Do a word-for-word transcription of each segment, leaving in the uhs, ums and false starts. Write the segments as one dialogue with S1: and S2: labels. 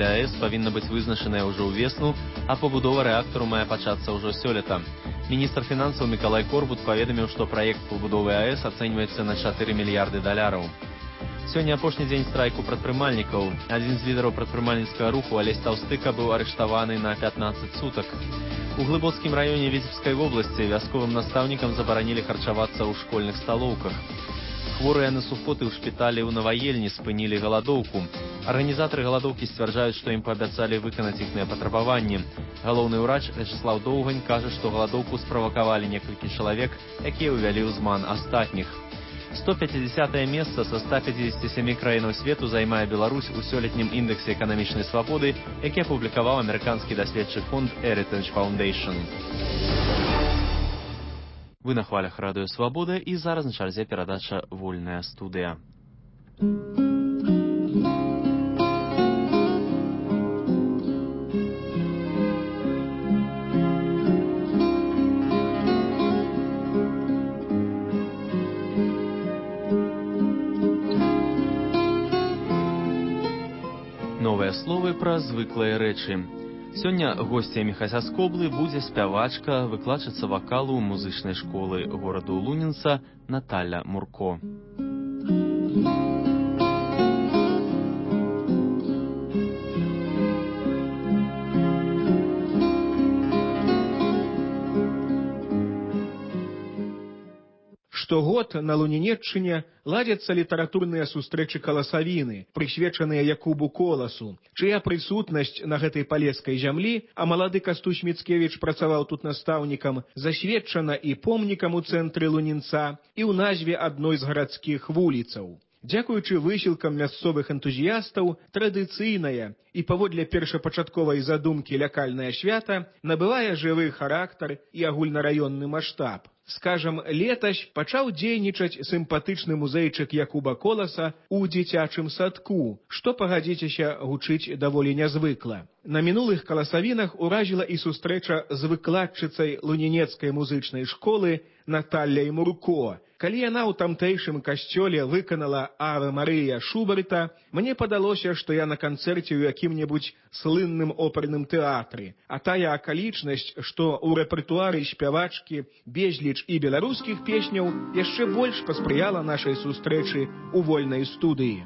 S1: АЭС павінна быць вызначаная ўжо ўвесну, а пабудова рэактару мае пачацца ўжо сёлета. Міністр фінансаў Мікалай Корбут паведаміў, што праект пабудовы АЭС ацэньваецца на чатыры мільярды даляраў. Сёння апошні дзень страйку прадпрымальнікаў. Адзін з лідараў прадпрымальніцкага руху Алесь Таўстыка быў арыштаваны на пятнаццаць сутак. У Глыбоцкім раёне Віцебскай вобласці вясковым настаўнікам забаранілі харчавацца ў школьных сталоўках. Хворыя на сухоты ў шпіталі ў Наваельні спынілі галадоўку. Арганізатары галадоўкі сцвярджаюць, што ім паабяцалі выканаць іхныя патрабаванні. Галоўны ўрач Вячеслаў Доўгань кажа, што галадоўку справакавалі некалькі чалавек, якія ўвялі ў зман астатніх. сто пяцідзясятае месца са ста пяцідзесяці сямі краінаў свету займае Беларусь у сёлетнім індэксе эканамічнай свабоды, які апублікаваў амерыканскі даследчы фонд Heritage Foundation. Вы на хвалях радыё Свабода, і зараз на чарзе перадача «Вольная студыя». Новыя словы пра звыклыя рэчы. Сёння госцямі Хасяскоблы будзе спявачка, выкладчыца вакалу музычнай школы гораду Лунінца Наталя Мурко.
S2: Штогод на Лунінеччыне ладзяцца літаратурныя сустрэчы каласавіны, прысвечаныя Якубу Коласу, чыя прысутнасць на гэтай палескай зямлі, а малады Кастусь Міцкевіч працаваў тут настаўнікам, засведчана і помнікам у цэнтры Лунінца, і ў назве адной з гарадскіх вуліцаў. Дзякуючы высілкам мясцовых энтузіястаў, традыцыйнае і паводле першапачатковай задумкі лякальнае свята набывае жывы характар і агульнараённы маштаб. Скажам, летась пачаў дзейнічаць сімпатычны музейчык Якуба Коласа ў дзіцячым садку, што, пагадзіцеся, гучыць даволі нязвыкла. На мінулых каласавінах уражыла і сустрэча з выкладчыцай Лунінецкай музычнай школы Наталляй Мурко. Калі яна ў тамтэйшым касцёле выканала «Аве Марыя» Шуберта, мне падалося, што я на канцэрце ў якім-небудзь слынным оперным тэатры, а тая акалічнасць, што ў рэпертуары спявачкі безліч і беларускіх песняў, яшчэ больш паспрыяла нашай сустрэчы ў вольнай студыі.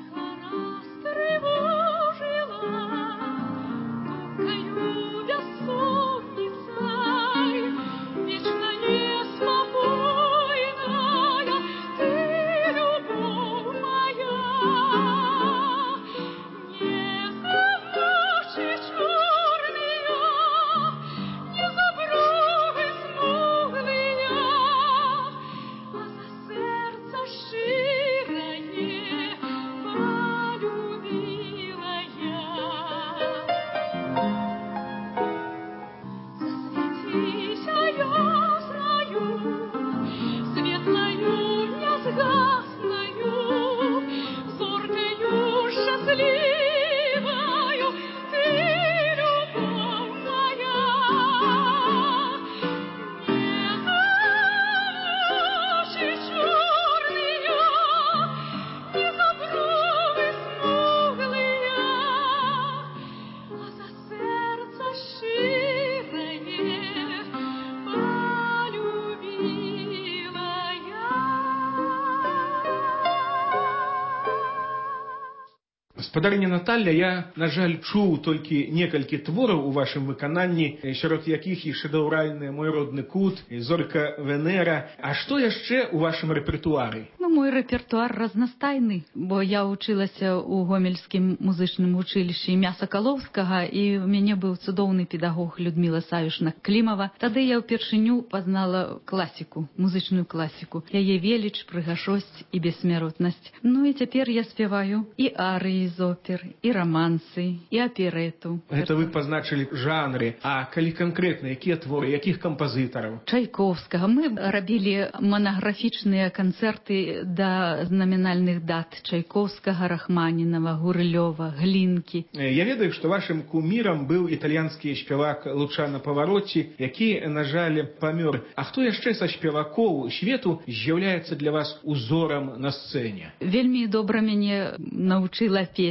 S2: Спадарыня Наталля, я, на жаль, чуў толькі некалькі твораў у вашым выкананні, сярод якіх і шэдэўральны «Мой родны кут», «Зорка Венера». А што яшчэ ў вашым рэпертуары?
S3: Ну, мой рэпертуар разнастайны, бо я вучылася ў гомельскім музычным вучылішчы імя Сакалоўскага, і ў мяне быў цудоўны педагог Людміла Савішна Клімава. Тады я ўпершыню пазнала класіку, музычную класіку, яе веліч, прыгажосць і бессмяротнасць. Ну і цяпер я спяваю і арыі з опер, і рамансы, і аперэту.
S2: Гэта вы пазначылі жанры, а калі канкрэтна, якія творы, якіх кампазітараў?
S3: Чайковскага. Мы рабілі манаграфічныя канцэрты да знамінальных дат Чайковскага, Рахманінава, Гурылёва, Глінкі.
S2: Я ведаю, што вашым кумірам быў італьянскі спявак Лучано Павароці, які, на жаль, памёр. А хто яшчэ са спевакоў свету з'яўляецца для вас узорам на сцэне?
S3: Вельмі добра мяне навучыла песня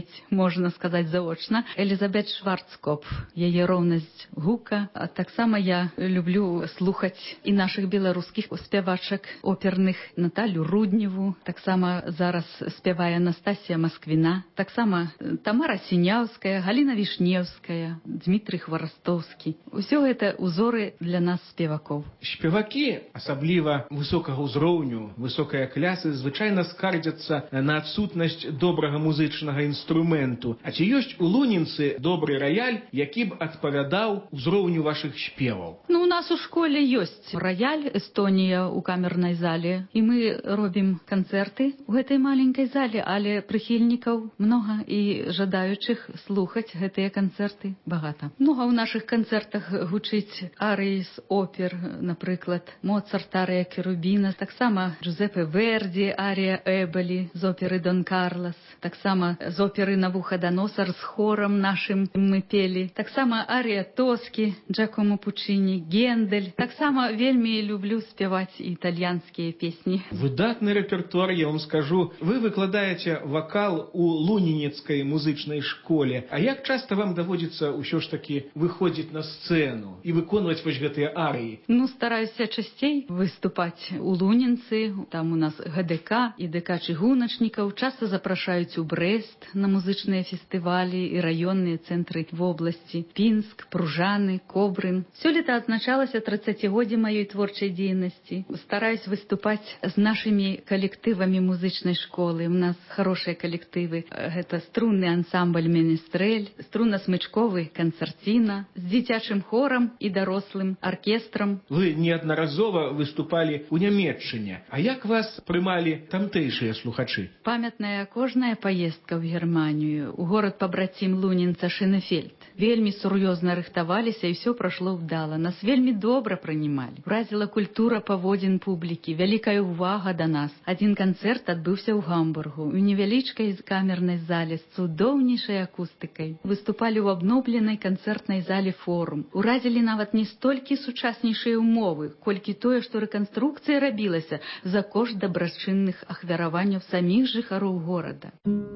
S3: памяць, можна сказаць заочна, Элізабет Шварцкопф, яе роўнасць гука. А таксама я люблю слухаць і нашых беларускіх спявачак оперных, Наталю Рудневу, таксама зараз спявае Настасія Масквіна, таксама Тамара Сіняўская, Галіна Вішнеўская, Дмітрый Хварастоўскі. Усё гэта узоры для нас спевакоў.
S2: Спевакі, асабліва высокага ўзроўню, высокая клясы, звычайна скардзяцца на адсутнасць добрага музычнага інструменту. А ці ёсць у лунінцы добры раяль, які б адпавядаў узроўню вашых спеваў?
S3: Ну, у нас у школе ёсць раяль Эстонія ў камернай зале, і мы робім канцэрты ў гэтай маленькай зале, але прыхільнікаў многа і жадаючых слухаць гэтыя канцэрты багата. Ну, а ў нашых канцэртах гучыць арыі з опер, напрыклад, Моцарт, арыя Керубіна, таксама Джузеппе Верді, арія Эболі з оперы Дон Карлас, таксама з оперы Навуходоносор з хорам нашым мы пелі, таксама арія Тоскі, Джакомо Пучині, Гендель. Таксама вельмі люблю спяваць італьянскія песні.
S2: Выдатны рэпертуар, я вам скажу. Вы выкладаеце вакал у лунінецкай музычнай школе. А як часта вам даводзіцца ўсё ж такі выходзіць на сцэну і выконваць вось гэтыя арыі?
S3: Ну, стараюся часцей выступаць у Лунінцы, там у нас гэ дэ ка і дэ ка чыгуначнікаў, часта запрашаюць у Брэст на музычныя фестывалі і раённыя цэнтры вобласці, Пінск, Пружаны, Кобрын. Сёлета адзначалася трыццацігоддзе маёй творчай дзейнасці. Стараюсь выступаць з нашымі калектывамі музычнай школы. У нас хорошыя калектывы. Гэта струнны ансамбль «Менестрэль», струнна-смычковы канцэрціна, з дзіцячым хорам і дарослым аркестрам.
S2: Вы неаднаразова выступалі ў Нямецчыне. А як вас прымалі тамтэйшыя слухачы?
S3: Памятная кожная паездка ў Германію, у горад-пабрацім Лунінца Шенефельд. Вельмі сур'ёзна рыхтаваліся, і ўсё прайшло ўдала. Нас вельмі добра прынімалі. Уразіла культура паводзін публікі, вялікая ўвага да нас. Адзін канцэрт адбыўся ў Гамбургу, у невялічкай камернай зале з цудоўнейшай акустыкай. Выступалі ў абнобленай канцэртнай зале «Форум». Уразілі нават не столькі сучаснейшыя ўмовы, колькі тое, што рэканструкцыя рабілася за кошт дабрачынных ахвяраванняў саміх жыхароў горада.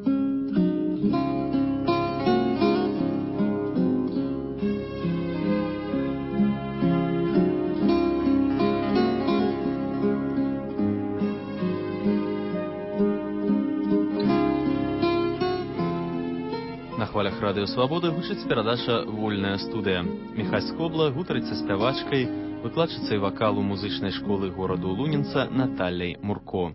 S1: На хвалях радыё Свабода гучыць перадача «Вольная студыя». Міхась Скобла гутарыць са спявачкай, выкладчыцай вакалу музычнай школы гораду Лунінца Наталляй Мурко.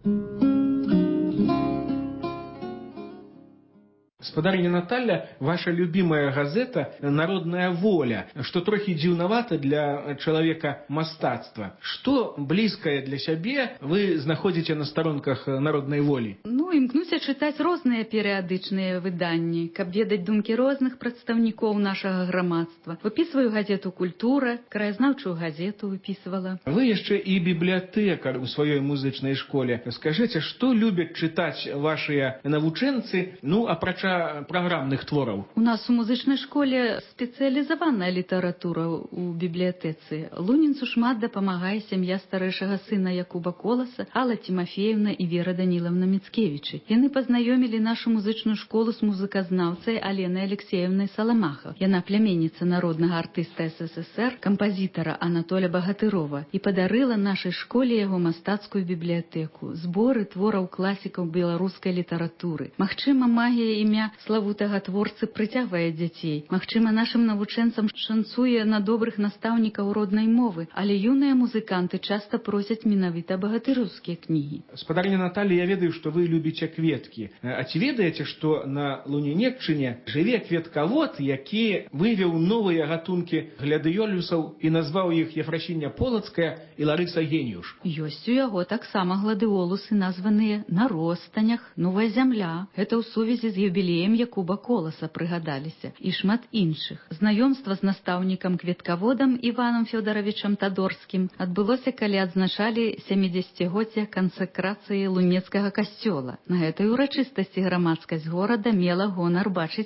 S2: Спадарыня Наталля, ваша любимая газета «Народная воля», што трохі дзіўнавата для чалавека мастацтва. Што блізкае для сябе вы знаходзіце на старонках «Народнай волі»?
S3: Ну, імкнуся чытаць розныя перыядычныя выданні, каб ведаць думкі розных прадстаўнікоў нашага грамадства. Выпісваю газету «Культура», краязнаўчую газету выпісвала.
S2: Вы яшчэ і бібліятэкар у сваёй музычнай школе. Скажыце, што любяць чытаць вашыя навучэнцы, ну, апрача праграмных твораў?
S3: У нас у музычнай школе спецыялізаваная літаратура ў бібліятэцы. Лунінцу шмат дапамагае сям'я старэйшага сына Якуба Коласа, Алла Тимофеевна і Вера Данілаўна Міцкевічы. Яны пазнаёмілі нашу музычную школу з музыказнаўцай Аленай Алексеевнай Саламаха. Яна пляменніца народнага артыста эс эс эс эр, кампазітара Анатоля Багатырова, і падарыла нашай школе яго мастацкую бібліятэку, зборы твораў класікаў беларускай літаратуры. Магчыма, магія імя славутага творцы прыцягвае дзяцей. Магчыма, нашым навучэнцам шанцуе на добрых настаўнікаў роднай мовы, але юныя музыканты часта просяць менавіта багатыраўскія кнігі.
S2: Спадарня Наталья, я ведаю, што вы любіце кветкі. А ці ведаеце, што на Лунінеччыне жыве кветкавод, які вывеў новыя гатункі глядыёлюсаў і назваў іх Ефрасіня Полацкая і Ларыса Геніюш?
S3: Ёсць у яго таксама гладыолусы, названыя на ростанях, новая зямля. Гэта ў сувязі з юбілеем Якуба Коласа прыгадаліся, і шмат іншых. Знаёмства з настаўнікам кветкаводам Іванам Фёдаравічам Тадорскім адбылося, калі адзначалі сямідзесяцігоддзе кансакрацыі Лунецкага касцёла. На гэтай урачыстасці грамадскасць горада мела гонар бачыць вас.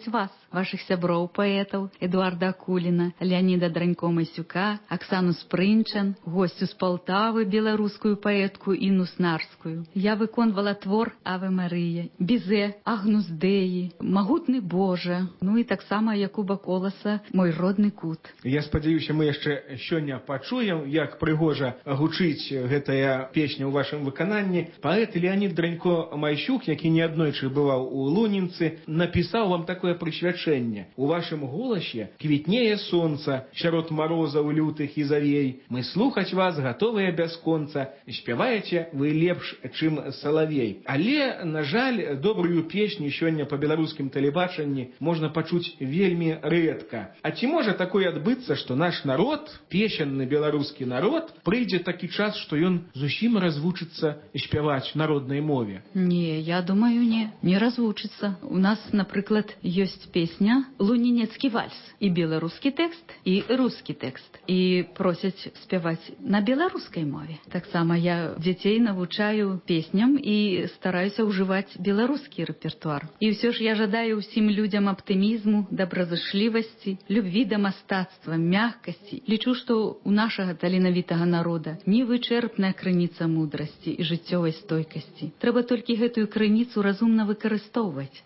S3: вашых сяброў паэтаў Эдуарда Акуліна, Леаніда Дранько-Масюка, Аксану Спрынчан, госцю з Полтавы, беларускую паэтку Інну Снарскую. Я выконвала твор «Аве Марыя», «Бізе», «Агнус Деі», «Магутны Божа», ну і таксама Якуба Коласа «Мой родны кут».
S2: Я спадзяюся, мы яшчэ сёння пачуем, як прыгожа гучыць гэтая песня ў вашым выкананні. Паэт Леанід Дранько-Масюк, які неаднойчы бываў у Лунінцы, напісаў вам такое прысвячэнне. У вашым голасе квітнее сонца сярод марозаў лютых і завей. Мы слухаць вас гатовыя бясконца. Спяваеце вы лепш, чым салавей. Але, на жаль, добрую песню сёння па беларускім тэлебачанні можна пачуць вельмі рэдка. А ці можа такое адбыцца, што наш народ, песенны беларускі народ, прыйдзе такі час, што ён зусім развучыцца спяваць народнай мове?
S3: Не, я думаю, не. Не развучыцца. У нас, напрыклад, ёсць песня «Лунінецкі вальс». І беларускі тэкст, і рускі тэкст. І просяць спяваць на беларускай мове. Таксама я дзяцей навучаю песням і стараюся ўжываць беларускі рэпертуар. І ўсё ж я жадаю ўсім людзям аптымізму, добразычлівасці, любві да мастацтва, мяккасці. Лічу, што у нашага таленавітага народа невычэрпная крыніца мудрасці і жыццёвай стойкасці. Трэба толькі гэтую крыніцу разумна выкарыстоўваць.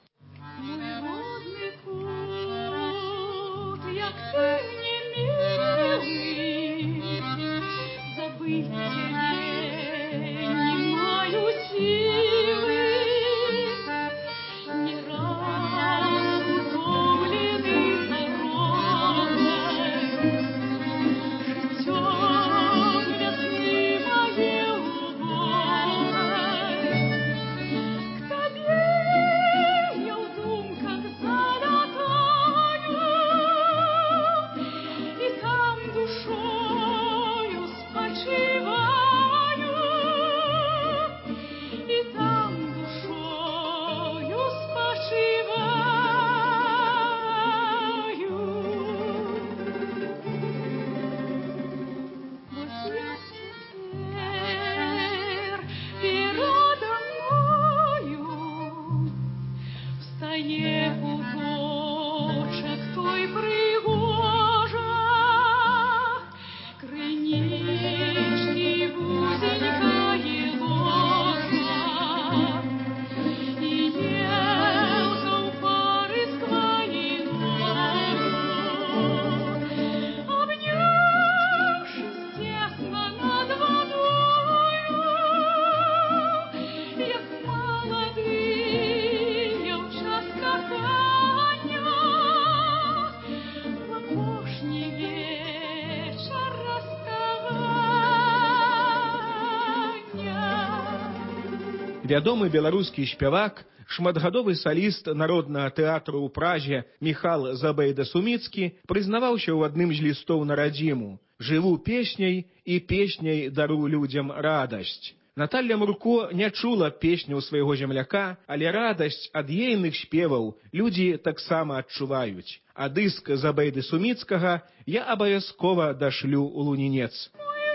S2: Вядомы беларускі спявак, шматгадовы саліст народнага тэатру ў Празе Міхал Забайда-Суміцкі прызнаваўся ў адным з лістоў на радзіму: «Жыву песняй і песняй дару людзям радасць». Наталля Мурко не чула песню свайго земляка, але радасць ад ейных спеваў людзі таксама адчуваюць. А дыск Забайды-Суміцкага я абавязкова дашлю ў Лунінец.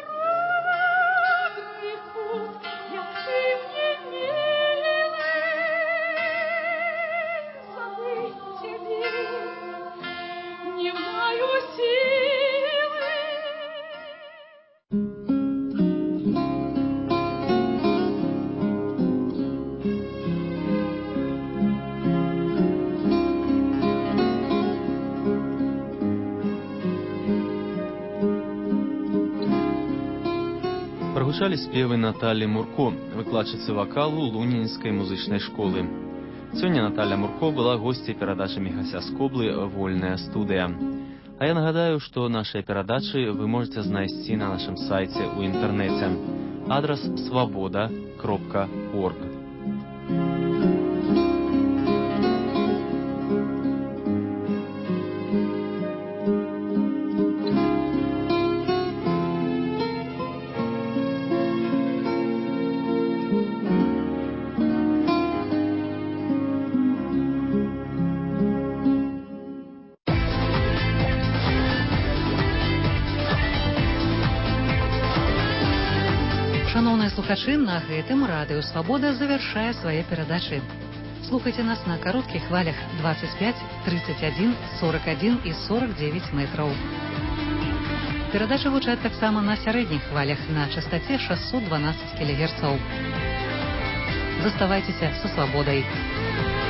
S1: Прагучалі спевы Наталлі Мурко, выкладчыцы вакалу Лунінскай музычнай школы. Сёння Наталля Мурко была госцей перадачы Міхася Скоблы «Вольная студыя». А я нагадаю, што нашыя перадачы вы можете знайсці на нашым сайце ў інтэрнэце. Адрас свабода кропка орг.
S4: Шановныя слухачы, на гэтым радыё «Свабода» завяршае свае перадачы. Слухайте нас на коротких хвалях двадцать пять, тридцать один, сорок один и сорок девять метров. Перадача гучаць таксама на сярэдніх хвалях на частоте шестьсот двенадцать килогерцов. Заставайтеся со свободой.